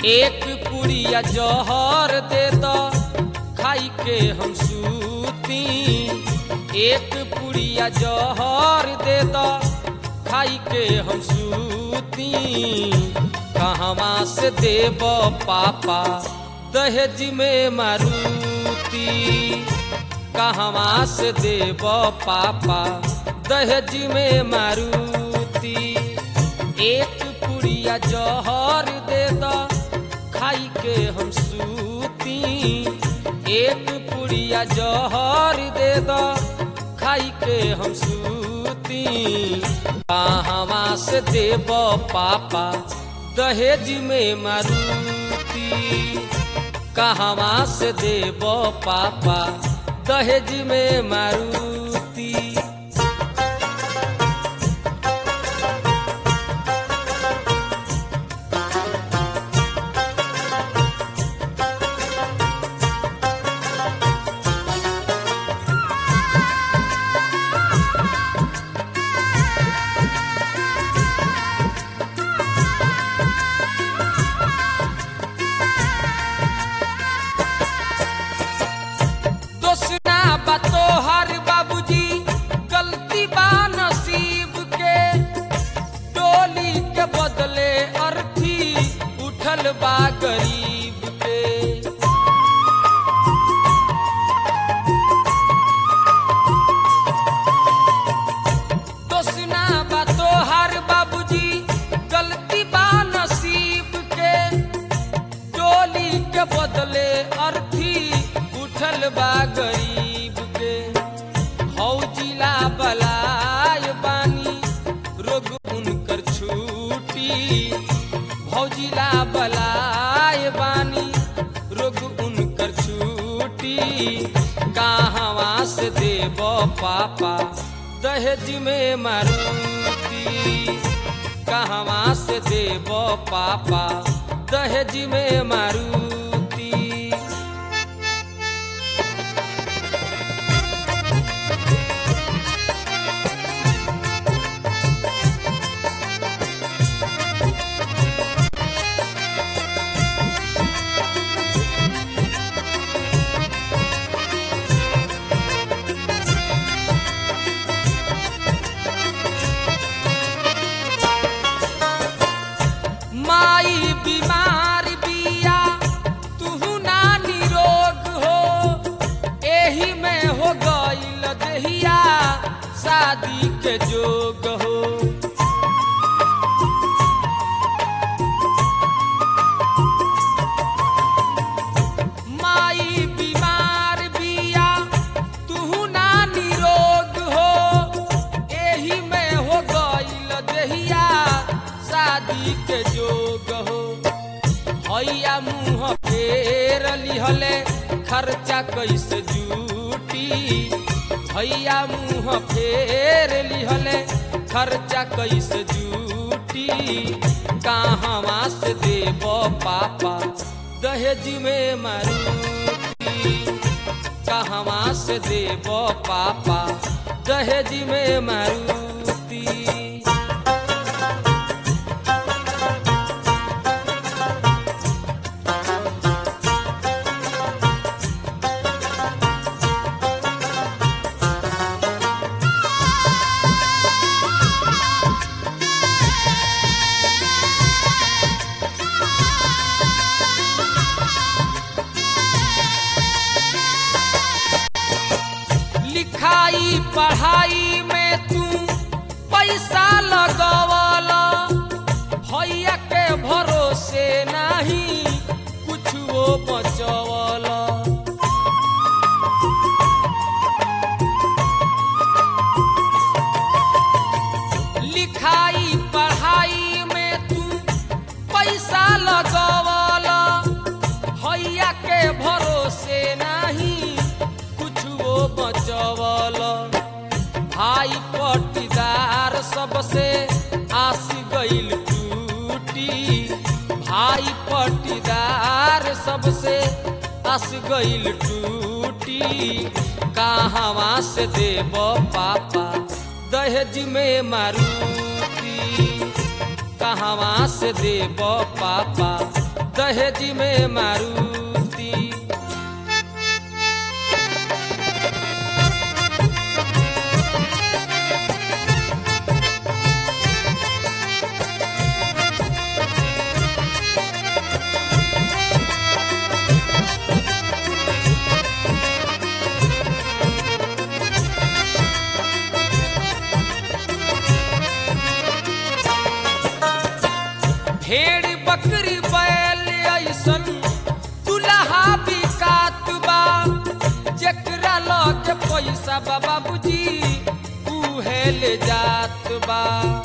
एक पुड़िया जहर दे दो खाई के हम सूती। एक पुड़िया जहर दे दो खाई के हम सूती। कहवा से देव पापा दहेज में मारुति। कहवा से देव पापा दहेज में मारुति। एक पुड़िया जहर दे दो खाई के हम सूती। एक पुड़िया जहर दे दो खाई के हम सूती। कहवा से देव पापा दहेज में मारुति। कहवा से देव पापा दहेज में मारुति। बा गरीब के दोसना बा तोहार बाबूजी गलती बा नसीब के। डोली के बदले अर्थी उठल बा गरीब के। हौजिला बलाय बानी रोग उनकर छूटी। भौजिला बलाय बानी रोग उनकर छूटी। कहवा से देव पापा दहेज में मारुति। कहवा से देव पापा दहेज में मारुति। बीमार बिया तुहू ना निरोग हो। एही में हो गईल देहिया शादी के जोग हो। माई बीमार बिया तुहू ना निरोग हो। एही में हो गईल देहिया शादी के जोग हो। भैया मुँह फेर लिहले खर्चा कैसे जूटी। भैया मुँह फेर लिहले खर्चा कैसे जूटी। कहवा से देव पापा दहेज में मारुति। कहवा से देव पापा दहेज में मारुति। लिखाई पढ़ाई में तू पैसा लगवला। भैया के भरोसे नहीं कुछ वो बचवला। लिखाई पढ़ाई में तू पैसा लगवला। भैया के भरोसे नहीं कुछ वो बचवला। भाई पट्टीदार सबसे आस गईल टूटी। भाई पट्टीदार सबसे आस गईल टूटी। कहवा से देव पापा दहेज में मारुति। कहवा से देव पापा दहेज में मारुति। भेड़ बकरी बैल ऐसन दुल्हा बिकात बा, जेकरा लगे पैसा बा बाबूजी उहे ले जात बा।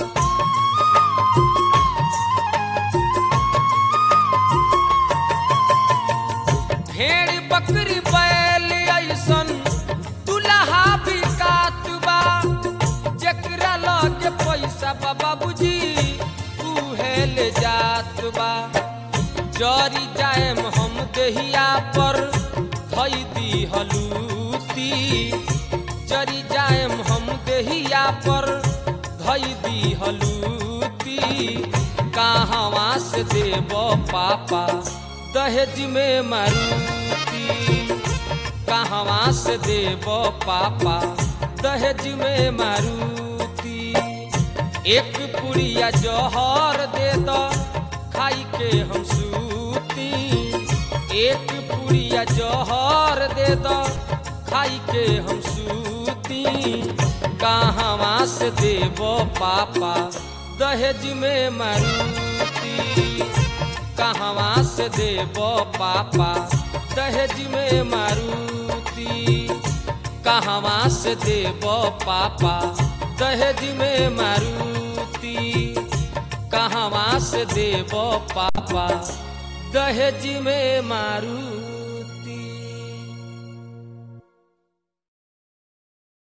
भेड़ बकरी बैल ऐसन दुल्हा बिकात बा, जेकरा लगे पैसा बा बाबूजी ले जात बा। जरी जाएम हम देहिया पर धई दी हलूती, जरी जाएम हम देहिया पर धई दी हलूती। कहवा से देव पापा दहेज में मारुति, कहवा से देव पापा दहेज में मारुति। एक पुड़िया जहर दे दो खाई के हम सूती, एक पुड़िया जहर दे दो खाई के हम सूती। कहवा से देव पापा दहेज में मारुति, कहवा से देव पापा दहेज में मारुति, कहवा से देव पापा दहेज में मारुति, कहवा से देव पापा दहेज में मारुति।